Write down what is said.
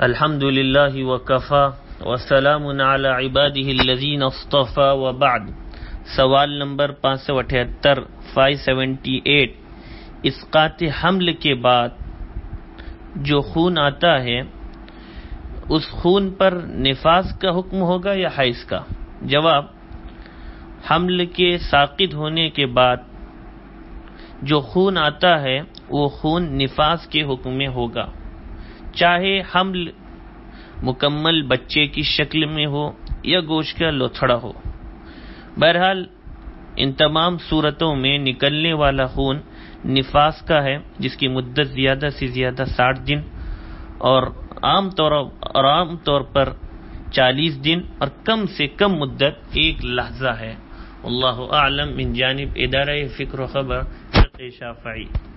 अल्हम्दुलिल्लाहि वकफ़ा वस्सलामुन अला इबादिहिल्लज़ीना इस्तफ़ा व बाद। सवाल नंबर 578 578। इस्क़ात हमल के बाद जो खून आता है उस खून पर निफास का हुक्म होगा या हैज़ का? जवाब, हमल के साक़ित होने के बाद जो खून आता है वो खून निफास के हुक्म में होगा, चाहे हमल मुकम्मल बच्चे की शक्ल में हो या गोश्त का लोथड़ा हो। बहरहाल इन तमाम सूरतों में निकलने वाला खून निफास का है, जिसकी मुद्दत ज़्यादा से ज़्यादा 60 दिन और आम तौर पर 40 दिन और कम से कम मुद्दत 1 लहज़ा है। अल्लाहु आलम। मिन जानिब इदारा फ़िक्र व ख़बर शाफ़ई।